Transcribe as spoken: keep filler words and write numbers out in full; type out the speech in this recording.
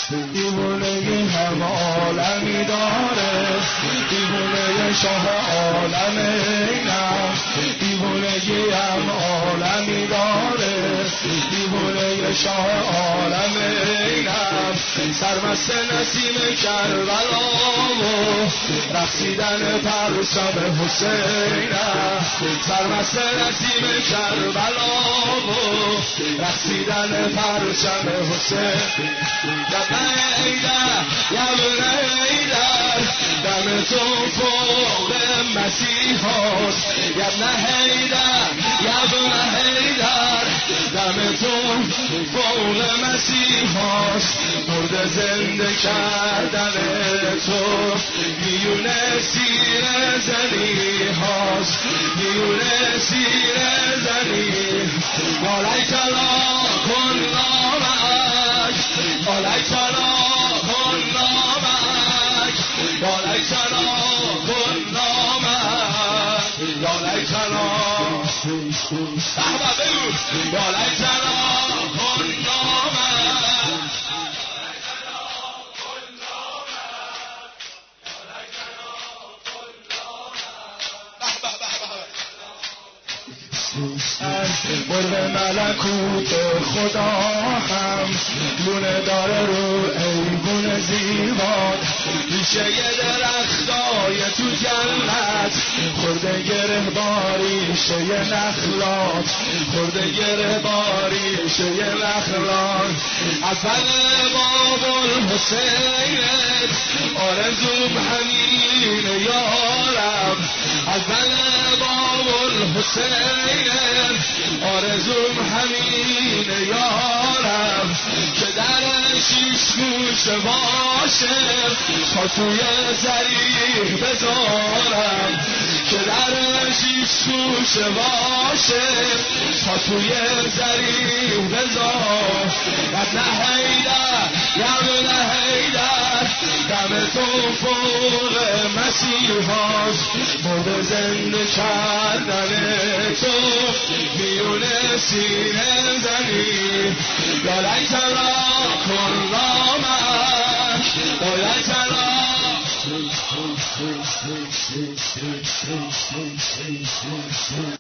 دیوونگی هم عالمی داره، دیوونه شاه عالم اینم، دیوونگی هم عالمی داره، دیوونه شاه عالم اینم. سرمست نسیم کربلا و رقصیدن پرچم حسینم، سرمست نسیم کربلا و رقصیدن پرچم حسین. یبن ایدر یبن ایدر دم تو فوق مسیح هاست، یبن ایدر یبن ایدر دم تو فوق مسیح هاست. مرد زنده کردن تو میونه سیر زنی هاست، میونه سیر زنی. مالای تلا کن نامک، مالای تلا کن نامک، مالای تلا کن نامک، مالای تلا صحبه بگو، مالای تلا کن نامک. مرد ملکوت خدا هم لونه داره رو ایوون زیباد، ریشه درختای تو جنت خورده گره باریشه نخلات، خورده گره باریشه نخلات. اصل باب الحسینت آرزوم همین یارم، اصل باب الحسینت آرزوم همین یارم. که در شیش گوشه باشه تا توی زریح بذارم، که در شیش گوشه باشه تا توی زریح بذار. یبن حیدر یبن حیدر دم تو فوق مسیح هاست. مرد زنده کردن تو میونه سینه زنی. لالای تلا کن نامک، لالای تلا